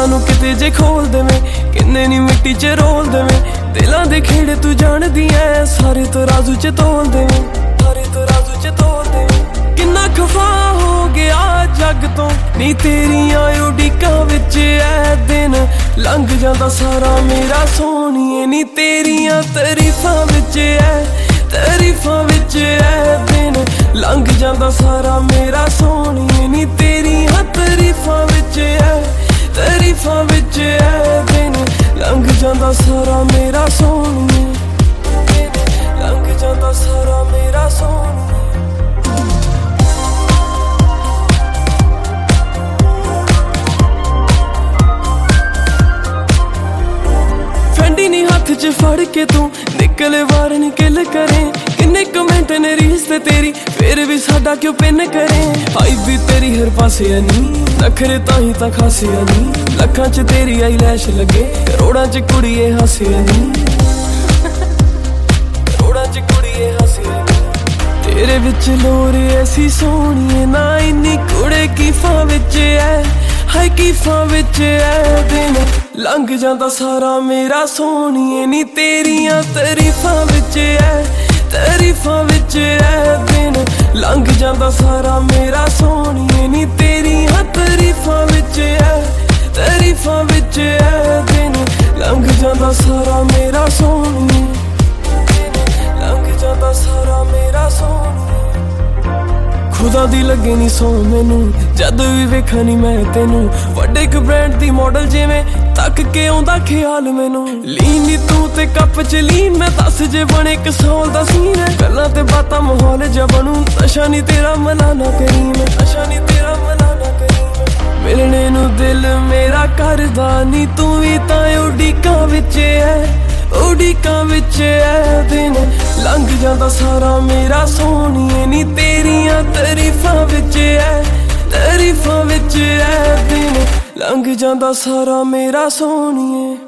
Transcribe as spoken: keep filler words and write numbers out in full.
नू किते जे खोल देवें, किन्ने नी मिट्टी च रोल देवें। दिलां दे खेड़े तू जानदी ऐ, सारे तो राजू च तोल देवें, सारे तो राजू च तोल देवें। किन्ना खफा हो गया जग तो नी तेरियां उड़ीकां विच ऐ दिन लंघ जांदा सारा मेरा सोहणीए। नी तेरियां तारीफां विच ऐ, तारीफां विच ऐ दिन लंघ जांदा सारा मेरा सोहणीए। नी तेरियां तारीफां विच ऐ, तारीफां विच ऐ दिन लंघ जांदा सारा मेरा सोहणीए, लंघ जांदा सारा मेरा सोहणीए। हथ च फड़ के तू निकले बाहर निकल करे, किन्ने कमेंट ने रीस ते तेरी फिर भी साडा क्यों पिन करे। आई भी तेरी हर पासे अनी नखरे ताही ता खासे अनी, लखां च तेरी आई लैश लगे करोड़ां च कुड़िए हासे अनी, करोड़ां च कुड़िए हासे अनी। तेरे विच लोर ऐसी सोहणीए ना इन्नी कुड़े कीफां विच ऐ, हाय कीफां विच ऐ दिन लंघ जांदा सारा मेरा सोहणीए। नी तेरियां तारीफां विच ऐ, तारीफां विच ऐ दिन लंघ जांदा सारा मेरा सोहणीए। नी तेरियां तारीफां विच ऐ, तारीफां विच ऐ दिन लंघ जांदा सारा मेरा सोहणीए, लंघ जांदा सारा मेरा सोहणीए। खुदा दी लगे नी सौ मैनू जद भी वेखा नी मैं तेनू, वड्डे क ब्रांड दी मॉडल जिवें तक के आउंदा ख्याल मैनू। लीन नी तू ते कप च लीन मैं दस जे बने इक सौल दा सीन है, गल्लां ते बातां माहौल जा बनू नशा नी तेरा मलाना करी मैं, नशा नी तेरा मलाना करी मैं। मिलने नू दिल मेरा करदा नी तू भी तां उड़ीकां विच ऐ, उड़ीकां विच ऐ दिन लंघ जांदा सारा मेरा सोहणीए। नी तेरियां तारीफां विच ऐ, तारीफां विच ऐ दिन लंघ जांदा सारा मेरा सोहणीए।